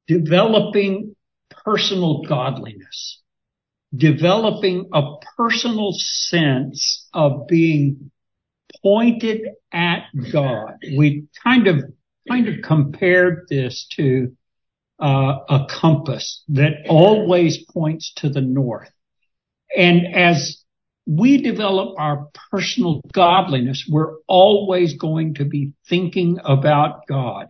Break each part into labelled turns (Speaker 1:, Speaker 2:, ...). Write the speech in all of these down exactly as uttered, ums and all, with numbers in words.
Speaker 1: developing personal godliness, developing a personal sense of being pointed at God. We kind of kind of compared this to uh, a compass that always points to the north. And as we develop our personal godliness, we're always going to be thinking about God.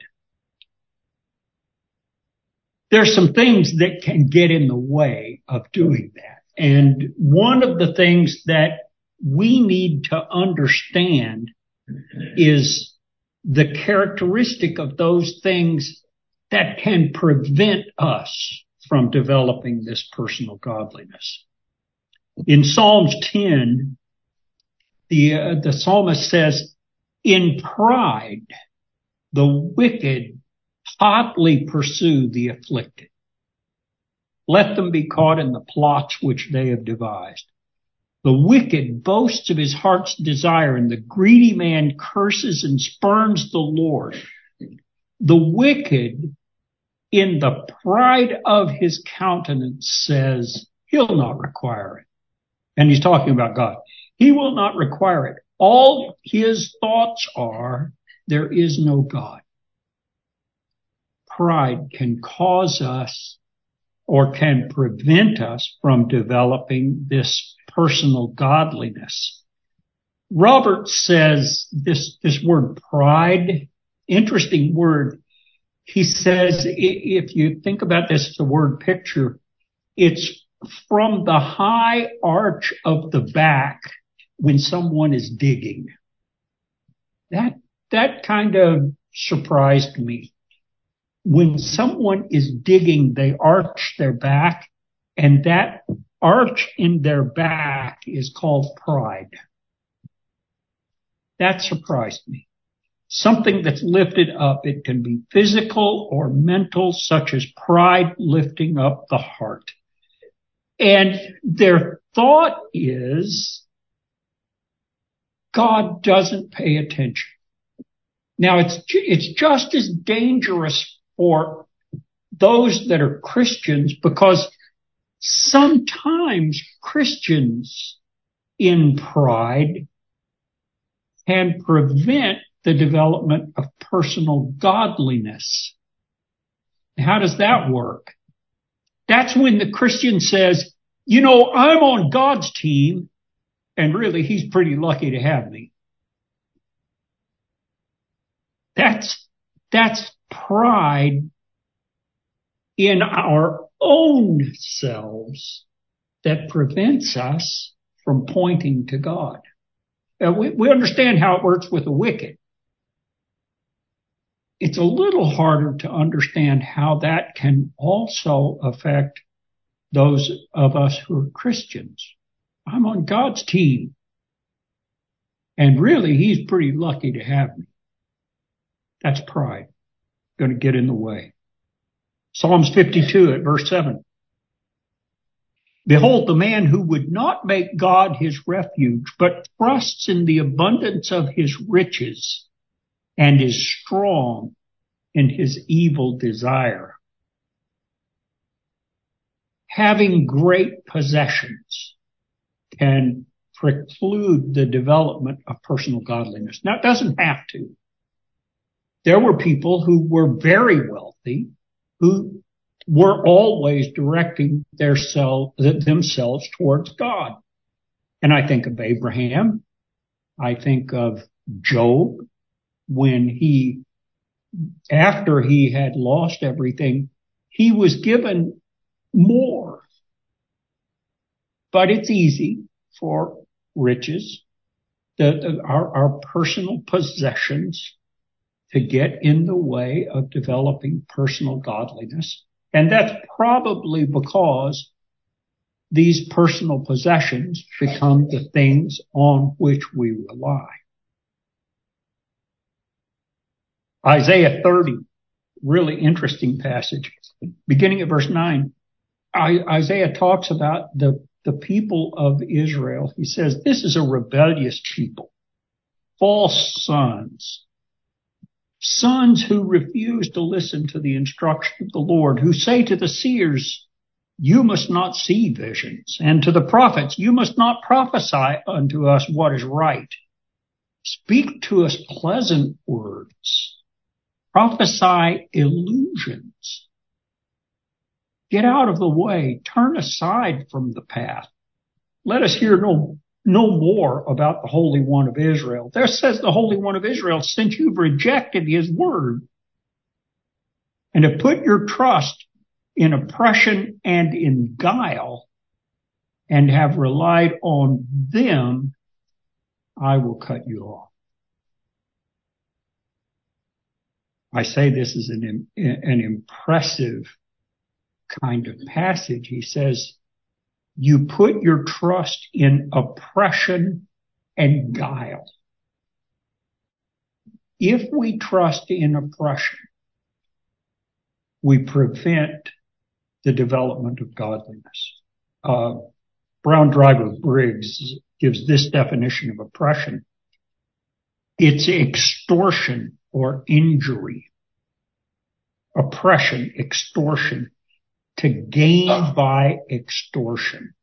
Speaker 1: There's some things that can get in the way of doing that. And one of the things that we need to understand is the characteristic of those things that can prevent us from developing this personal godliness. In Psalms ten, the, uh, the psalmist says, "In pride, the wicked hotly pursue the afflicted. Let them be caught in the plots which they have devised. The wicked boasts of his heart's desire, and the greedy man curses and spurns the Lord. The wicked, in the pride of his countenance, says, he'll not require it." And he's talking about God. "He will not require it. All his thoughts are, there is no God." Pride can cause us or can prevent us from developing this personal godliness. Robert says this, this word pride, interesting word. He says, if you think about this as a word picture, it's from the high arch of the back when someone is digging. That, that kind of surprised me. When someone is digging, they arch their back, and that arch in their back is called pride. That surprised me. Something that's lifted up. It can be physical or mental, such as pride lifting up the heart. And their thought is, God doesn't pay attention. Now, it's it's just as dangerous for those that are Christians, because sometimes Christians in pride can prevent the development of personal godliness. How does that work? That's when the Christian says, you know, I'm on God's team, and really he's pretty lucky to have me. That's, that's pride in our own selves that prevents us from pointing to God. Uh, we, we understand how it works with the wicked. It's a little harder to understand how that can also affect those of us who are Christians. I'm on God's team, and really he's pretty lucky to have me. That's pride. Going to get in the way. Psalms fifty-two at verse seven. "Behold, the man who would not make God his refuge, but trusts in the abundance of his riches, and is strong in his evil desire." Having great possessions can preclude the development of personal godliness. Now, it doesn't have to. There were people who were very wealthy who were always directing their self, themselves towards God. And I think of Abraham. I think of Job, when he, after he had lost everything, he was given more. But it's easy for riches, the, the, our, our personal possessions, to get in the way of developing personal godliness. And that's probably because these personal possessions become the things on which we rely. Isaiah thirty, really interesting passage. Beginning at verse nine, Isaiah talks about the, the people of Israel. He says, "This is a rebellious people, false sons, Sons who refuse to listen to the instruction of the Lord, who say to the seers, you must not see visions, and to the prophets, you must not prophesy unto us what is right. Speak to us pleasant words. Prophesy illusions. Get out of the way. Turn aside from the path. Let us hear no, no more about the Holy One of Israel. There says the Holy One of Israel, since you've rejected his word and have put your trust in oppression and in guile and have relied on them, I will cut you off. I say this is an, an impressive kind of passage. He says, you put your trust in oppression and guile. If we trust in oppression, we prevent the development of godliness. Uh, Brown Driver Briggs gives this definition of oppression. It's extortion or injury. Oppression, extortion, to gain by extortion.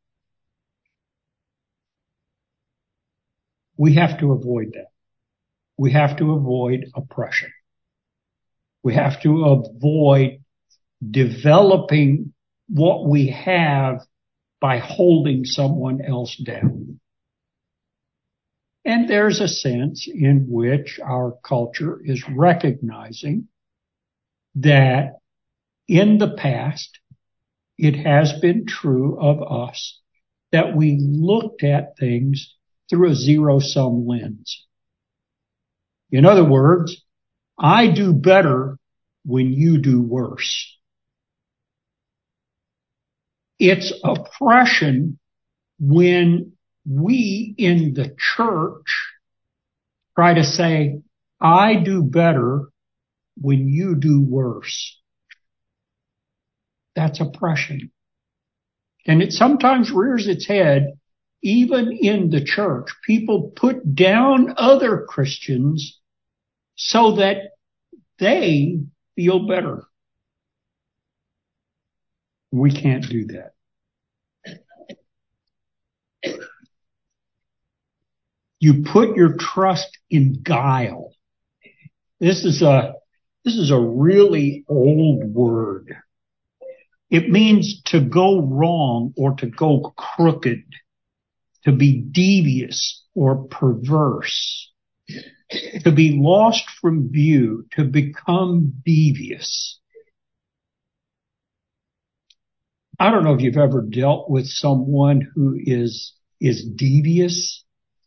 Speaker 1: We have to avoid that. We have to avoid oppression. We have to avoid developing what we have by holding someone else down. And there's a sense in which our culture is recognizing that in the past, it has been true of us that we looked at things through a zero-sum lens. In other words, I do better when you do worse. It's oppression when we in the church try to say, I do better when you do worse. That's oppression. And it sometimes rears its head even in the church. People put down other Christians so that they feel better. We can't do that. You put your trust in guile. This is a, this is a really old word. It means to go wrong or to go crooked, to be devious or perverse, to be lost from view, to become devious. I don't know if you've ever dealt with someone who is, is devious,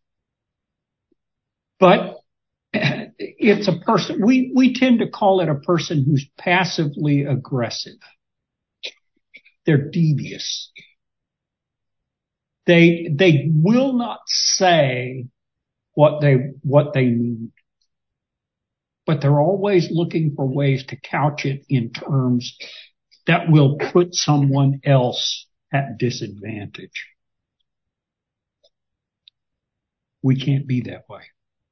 Speaker 1: but it's a person, we, we tend to call it a person who's passively aggressive. They're devious. They, they will not say what they, what they need, but they're always looking for ways to couch it in terms that will put someone else at disadvantage. We can't be that way.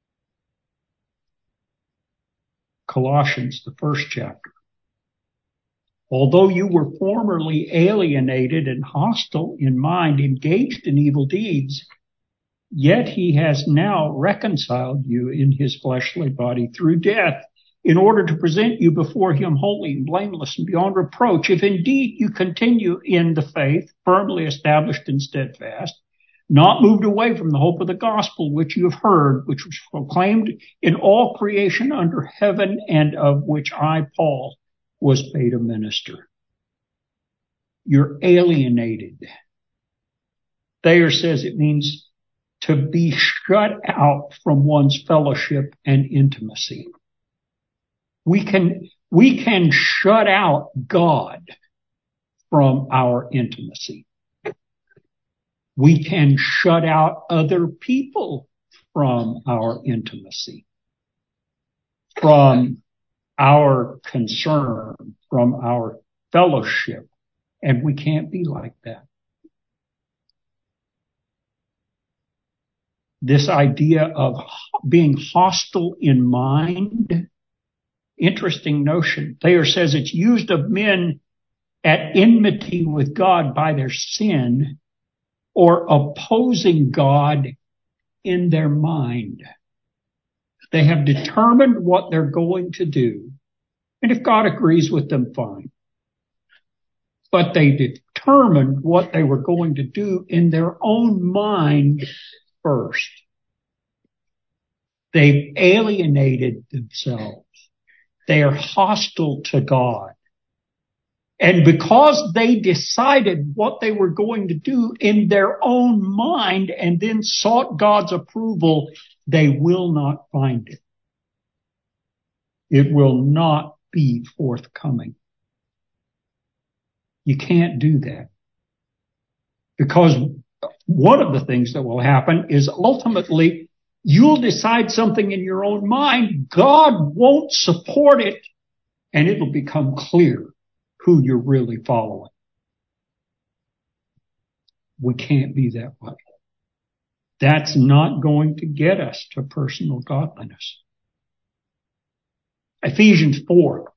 Speaker 1: Colossians, the first chapter. Although you were formerly alienated and hostile in mind, engaged in evil deeds, yet he has now reconciled you in his fleshly body through death, in order to present you before him holy and blameless and beyond reproach, if indeed you continue in the faith, firmly established and steadfast, not moved away from the hope of the gospel which you have heard, which was proclaimed in all creation under heaven, and of which I, Paul, was made a minister. You're alienated. Thayer says it means to be shut out from one's fellowship and intimacy. We can, we can shut out God from our intimacy. We can shut out other people from our intimacy, from our concern, from our fellowship, and we can't be like that. This idea of being hostile in mind Interesting notion. Thayer says it's used of men at enmity with God by their sin or opposing God in their mind. They have determined what they're going to do. And if God agrees with them, fine. But they determined what they were going to do in their own mind first. They've alienated themselves. They are hostile to God. And because they decided what they were going to do in their own mind and then sought God's approval, they will not find it. It will not be forthcoming. You can't do that. Because one of the things that will happen is ultimately you'll decide something in your own mind. God won't support it, and it'll become clear who you're really following. We can't be that way. That's not going to get us to personal godliness. Ephesians four.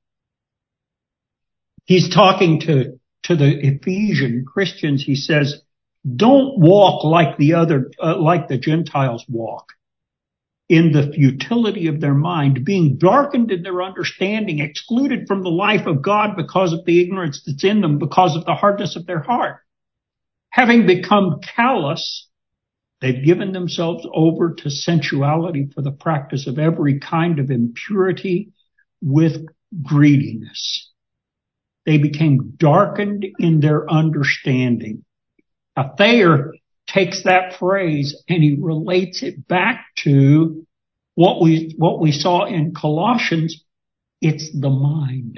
Speaker 1: He's talking to, to the Ephesian Christians. He says, don't walk like the other, uh, like the Gentiles walk, in the futility of their mind, being darkened in their understanding, excluded from the life of God because of the ignorance that's in them, because of the hardness of their heart. Having become callous, they've given themselves over to sensuality for the practice of every kind of impurity with greediness. They became darkened in their understanding. Now, Thayer takes that phrase and he relates it back to what we what we saw in Colossians. It's the mind.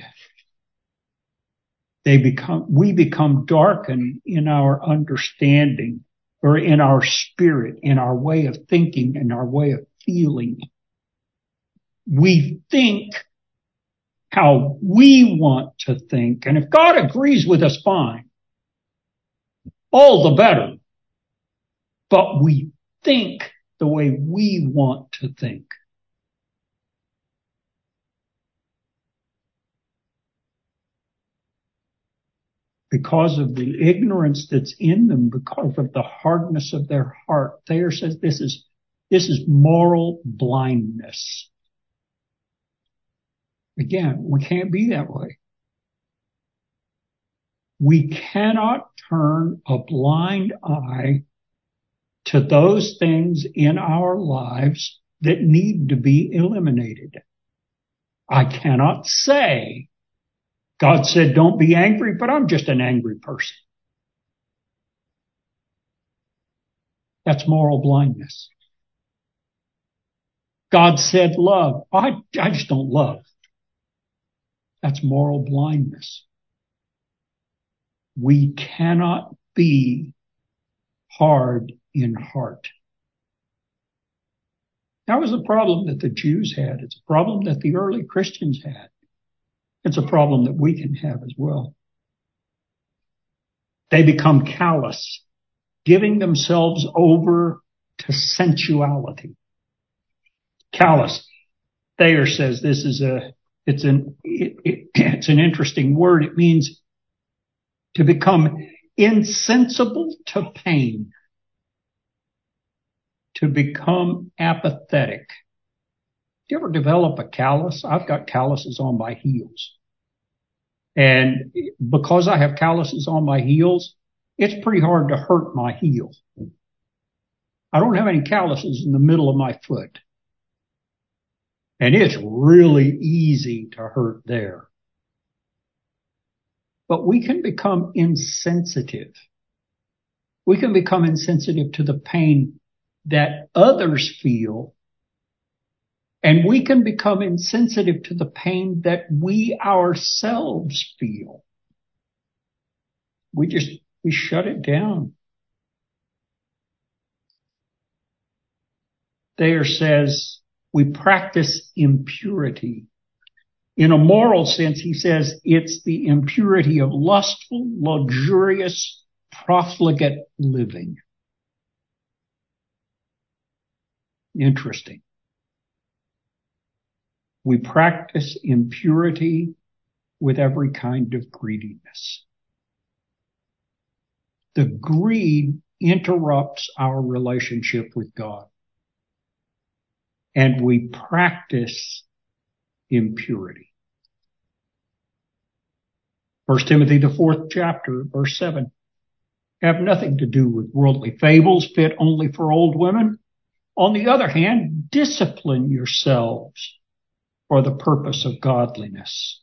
Speaker 1: They become we become darkened in our understanding, or in our spirit, in our way of thinking, in our way of feeling. We think how we want to think, and if God agrees with us, fine. All the better. But we think the way we want to think. Because of the ignorance that's in them, because of the hardness of their heart, Thayer says this is, this is moral blindness. Again, we can't be that way. We cannot turn a blind eye to those things in our lives that need to be eliminated. I cannot say, God said, don't be angry, but I'm just an angry person. That's moral blindness. God said love. I, I just don't love. That's moral blindness. We cannot be hard in heart. That was a problem that the Jews had. It's a problem that the early Christians had. It's a problem that we can have as well. They become callous, giving themselves over to sensuality. Callous. Thayer says this is a, it's an, it, it, it's an interesting word. It means to become insensible to pain, to become apathetic. Do you ever develop a callus? I've got calluses on my heels. And because I have calluses on my heels, it's pretty hard to hurt my heel. I don't have any calluses in the middle of my foot. And it's really easy to hurt there. But we can become insensitive. We can become insensitive to the pain that others feel. And we can become insensitive to the pain that we ourselves feel. We just, we shut it down. Thayer says we practice impurity. In a moral sense, he says it's the impurity of lustful, luxurious, profligate living. Interesting. We practice impurity with every kind of greediness. The greed interrupts our relationship with God, and we practice impurity. First Timothy, the fourth chapter, verse seven. Have nothing to do with worldly fables fit only for old women. On the other hand, discipline yourselves for the purpose of godliness.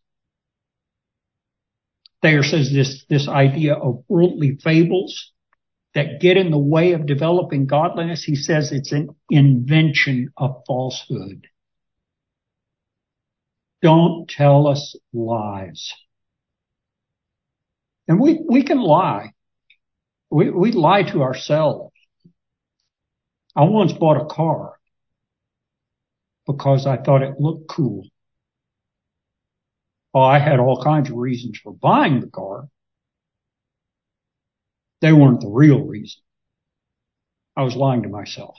Speaker 1: Thayer says this, this idea of worldly fables that get in the way of developing godliness, he says it's an invention of falsehood. Don't tell us lies. And we, we can lie. We, we lie to ourselves. I once bought a car because I thought it looked cool. Well, I had all kinds of reasons for buying the car. They weren't the real reason. I was lying to myself.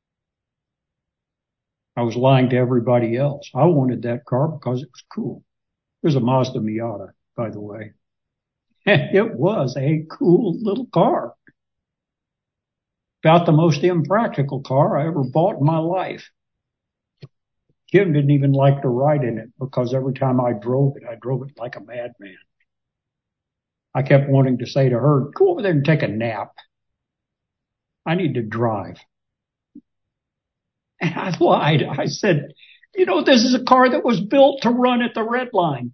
Speaker 1: I was lying to everybody else. I wanted that car because it was cool. It was a Mazda Miata, by the way. It was a cool little car. About the most impractical car I ever bought in my life. Kim didn't even like to ride in it because every time I drove it, I drove it like a madman. I kept wanting to say to her, go over there and take a nap. I need to drive. And I lied. I said, you know, this is a car that was built to run at the red line.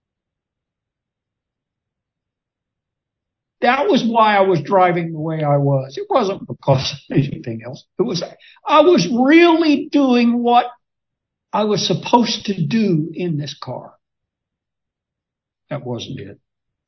Speaker 1: That was why I was driving the way I was. It wasn't because of anything else. It was, I was really doing what I was supposed to do in this car. That wasn't it.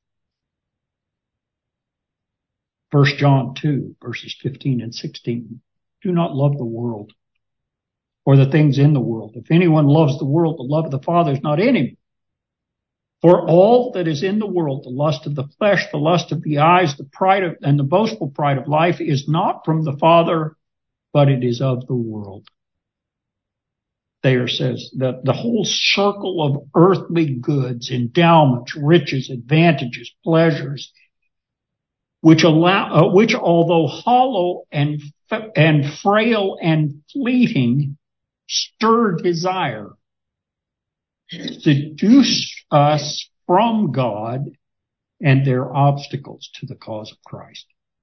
Speaker 1: First John two, verses fifteen and sixteen. Do not love the world or the things in the world. If anyone loves the world, the love of the Father is not in him. For all that is in the world, the lust of the flesh, the lust of the eyes, the pride of, and the boastful pride of life is not from the Father, but it is of the world. Thayer says that the whole circle of earthly goods, endowments, riches, advantages, pleasures, which allow, uh, which although hollow and and frail and fleeting, stir desire, seduce us from God, and they're obstacles to the cause of Christ.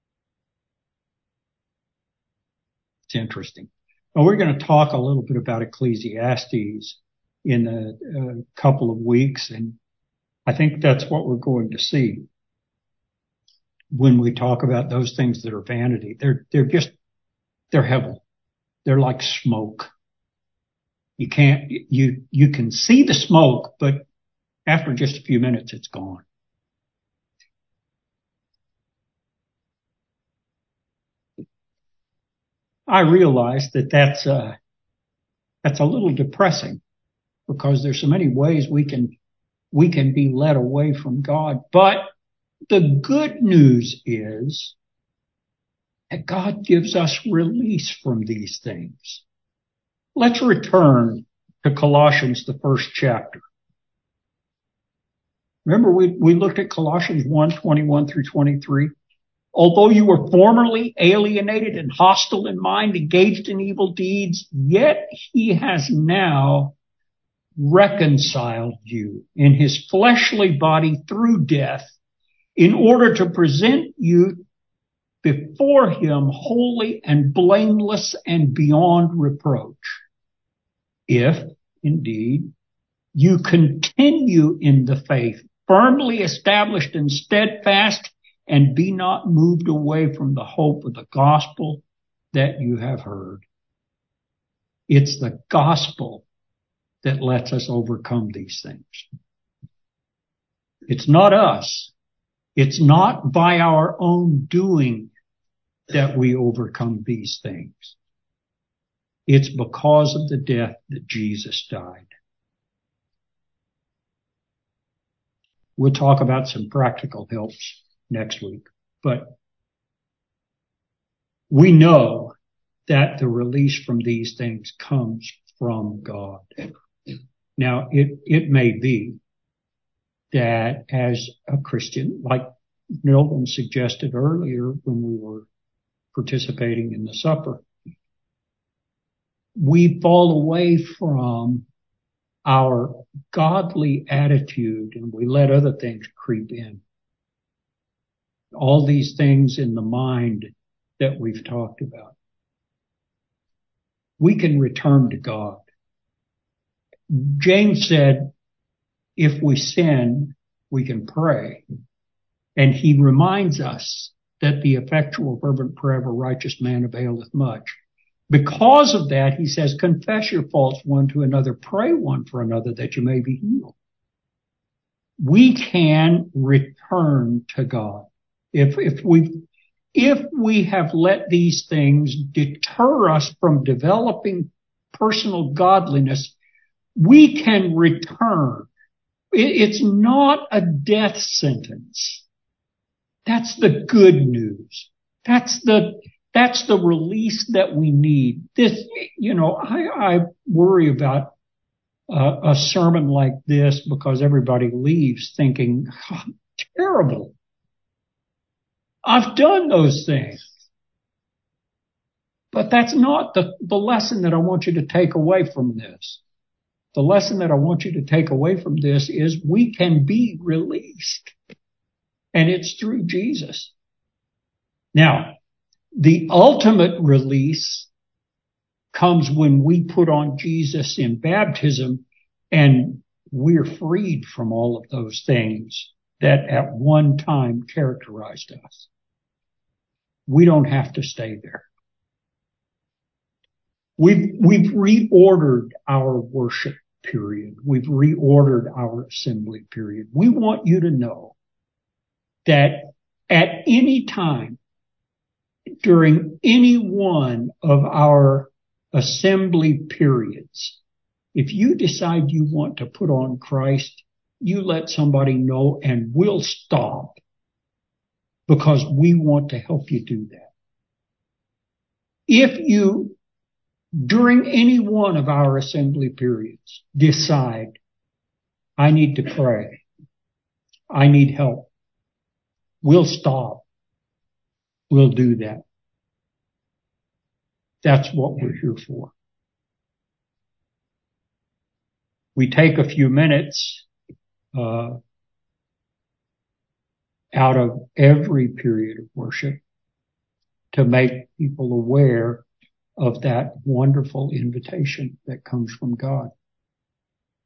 Speaker 1: It's interesting. Now we're going to talk a little bit about Ecclesiastes in a, a couple of weeks, and I think that's what we're going to see when we talk about those things that are vanity. They're they're just they're hevel. They're like smoke. You can't you you can see the smoke, but after just a few minutes, it's gone. I realize that that's uh, that's a little depressing because there's so many ways we can we can be led away from God. But the good news is that God gives us release from these things. Let's return to Colossians, the first chapter. Remember, we, we looked at Colossians one, twenty-one through twenty-three. Although you were formerly alienated and hostile in mind, engaged in evil deeds, yet he has now reconciled you in his fleshly body through death in order to present you before him holy and blameless and beyond reproach. If, indeed, you continue in the faith, firmly established and steadfast, and be not moved away from the hope of the gospel that you have heard. It's the gospel that lets us overcome these things. It's not us. It's not by our own doing that we overcome these things. It's because of the death that Jesus died. We'll talk about some practical helps next week, but we know that the release from these things comes from God. Now, it, it may be that as a Christian, like Milton suggested earlier when we were participating in the supper, we fall away from our godly attitude and we let other things creep in. All these things in the mind that we've talked about. We can return to God. James said, if we sin, we can pray. And he reminds us that the effectual fervent prayer of a righteous man availeth much. Because of that, he says, confess your faults one to another, pray one for another that you may be healed. We can return to God. If, if we, if we have let these things deter us from developing personal godliness, we can return. It, it's not a death sentence. That's the good news. That's the, That's the release that we need. This, you know, I, I worry about uh, a sermon like this because everybody leaves thinking, oh, terrible. I've done those things. But that's not the, the lesson that I want you to take away from this. The lesson that I want you to take away from this is we can be released. And it's through Jesus. Now, the ultimate release comes when we put on Jesus in baptism and we're freed from all of those things that at one time characterized us. We don't have to stay there. We've, we've reordered our worship period. We've reordered our assembly period. We want you to know that at any time, during any one of our assembly periods, if you decide you want to put on Christ, you let somebody know and we'll stop because we want to help you do that. If you, during any one of our assembly periods, decide, I need to pray, I need help, we'll stop. We'll do that. That's what we're here for. We take a few minutes uh, out of every period of worship to make people aware of that wonderful invitation that comes from God.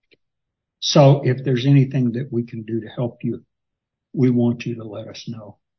Speaker 1: So if there's anything that we can do to help you, we want you to let us know.